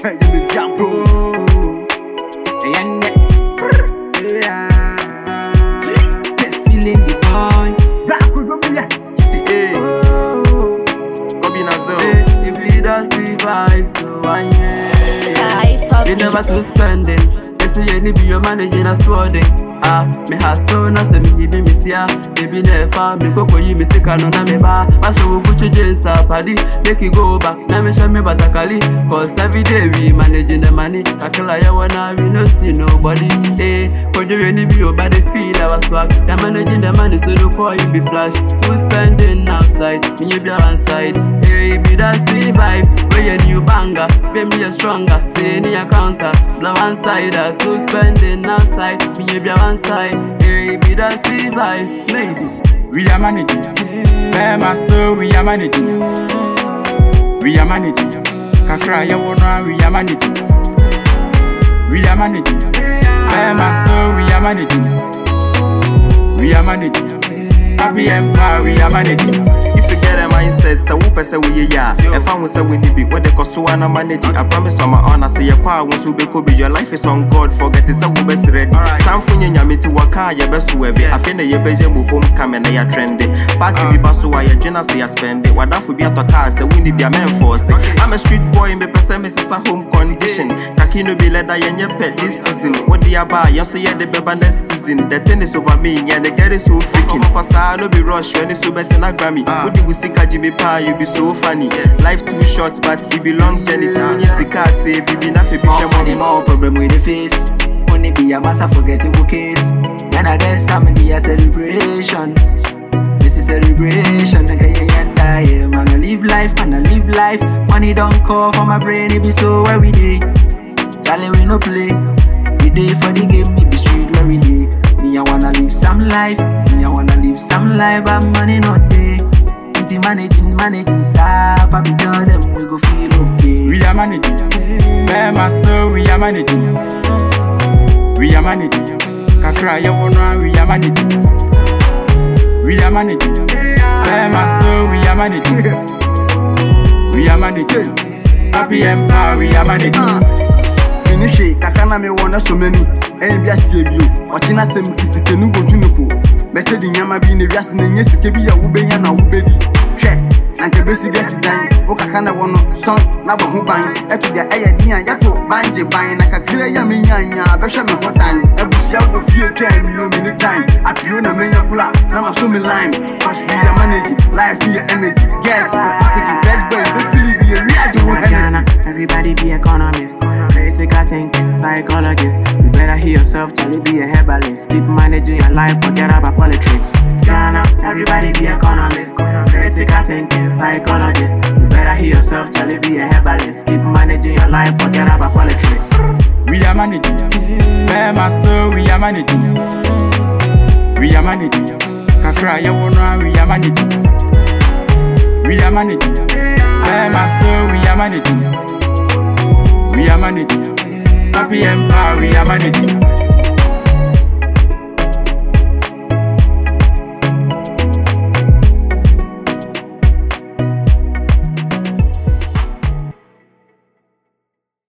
Hey, you the diablo. Feeling the boy. Black with me, yeah. Hey, Kobe Nazel. It be dusty vibes, so I yeah. You never to spending. They say you need be your managing a swording. Me has so na se me be misia. Baby never me go yi me sika no na me ba. I show Gucci jeans party, make it go back. Na me show me batakali, cause every day we managing the money. Kakala ya wanna we no see nobody. Cause you need be your body feel our swag. They managing the money so no call you be flash. Who spending outside, me you be one side. Hey, be that still vibes, where you new banger, be me a stronger. Say any counter, blow one side. Who spending outside, me you be one side. Hey, be that still vibes, lady. We are managing. Bear master, we are managing. We are managing. Kakra ya wona, we are managing. We are managing. Bear master, we are managing. We are managing. Happy Empire, we are managing. If you get a mindset, so who say we ya? If I was say we need be what they cost so I managing. I promise on my honor, say your power wants to be cool. Your life is on God, forget it's a best ready. Time for you to work hard, your best to ever. I feel that your better move home, come and they are trending. Party be basso, why your journals they are spending. What that would be at a car, say we need be a man for us. I'm a street boy, me person, Mrs. a home condition. Kakino be leather, and your pet this season. What they are buy, you say the baby next season. The tennis over me, and the get is so freaking. Cause I no be rush when it's so better than Grammy. What do we see Jimmy Pie, you be so funny. Life too short, but it be long journey. Time you see car save, you be nothing. Money more problem with the face. Only be a master forgetting who case. When I get somebody a celebration. This is celebration. Man, I live life, man, I live life. Money don't call for my brain, it be so every day. Charlie, we no play. We day for the game, me be street every day. Me, I wanna live some life. Me, I wanna live some life, but money not day. Inti managing, sir. Papi tell them we go feel okay. We are managing. Bear master, we are managing. We are managing. Kakra ya wona, we are managing. We are managing. Bear master, we are managing. We are managing. Happy Empire, we are managing. Finish kakana me wanna so many. Ain't be a CBU. Watching us them kiss no go to message in Yama be in the Yasin and yes, it can be a Ubenya and Ubedi. Check, and the basic gas dying. Okakana one song, Naba who bang, at the Ayadina Yato, Banje buying like a clear Yaminya, Basham what time. I will see out of fear can you many time. At Piona Mania Pula, Nama Sumi Lime. Must be a managing, life in your energy. Gas, packaging, fresh boy, hopefully be a real. Everybody be economist, critical thinking, psychologist. You better hear yourself, Charlie, be a herbalist. Keep managing your life, forget about politics. Ghana, everybody be economist, critical thinking, psychologist. You better hear yourself, Charlie, be a herbalist. Keep managing your life, forget about politics. We are managing. Bear master, we are managing. We are managing. Kakra ya wona, we are managing. We are managing. Bear master, we are managing. We are managing. Happy Empire, we are managing.